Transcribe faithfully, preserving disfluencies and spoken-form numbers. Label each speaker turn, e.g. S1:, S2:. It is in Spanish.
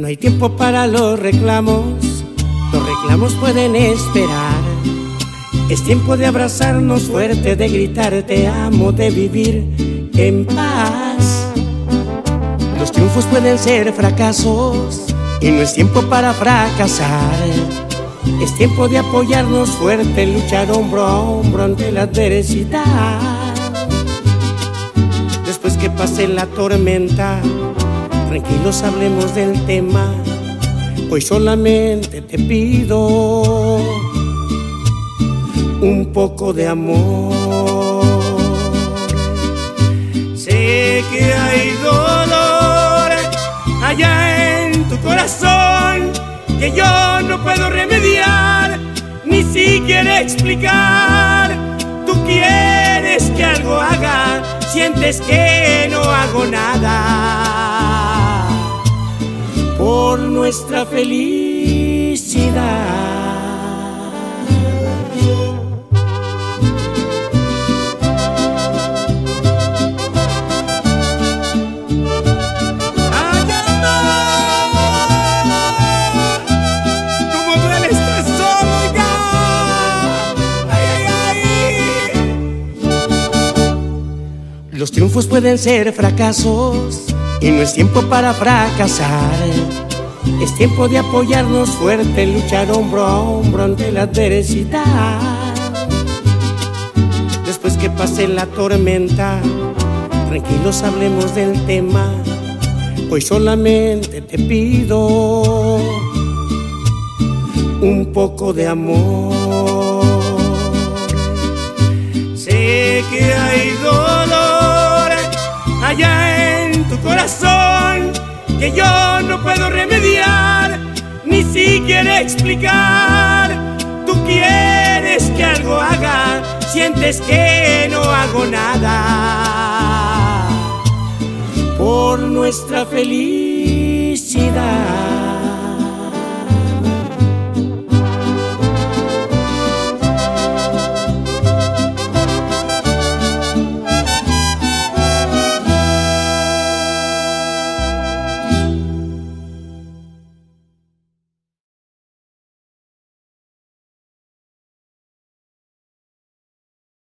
S1: hay tiempo para los reclamos, los reclamos pueden esperar. Es tiempo de abrazarnos fuerte, de gritar te amo, de vivir en paz. Los triunfos pueden ser fracasos y no es tiempo para fracasar. Es tiempo de apoyarnos fuerte, luchar hombro a hombro ante la adversidad. Después que pase la tormenta, tranquilos hablemos del tema. Hoy solamente te pido un poco de amor. Sé que hay dolor allá en tu corazón que yo no puedo remediar, ni siquiera explicar. Tú quieres que algo haga, sientes que no hago nada por nuestra felicidad. Los triunfos pueden ser fracasos y no es tiempo para fracasar. Es tiempo de apoyarnos fuerte, luchar hombro a hombro ante la adversidad. Después que pase la tormenta, tranquilos hablemos del tema. Hoy solamente te pido un poco de amor. Sé que hay dolor allá en tu corazón que yo no puedo remediar, ni siquiera explicar. Tú quieres que algo haga, sientes que no hago nada por nuestra felicidad.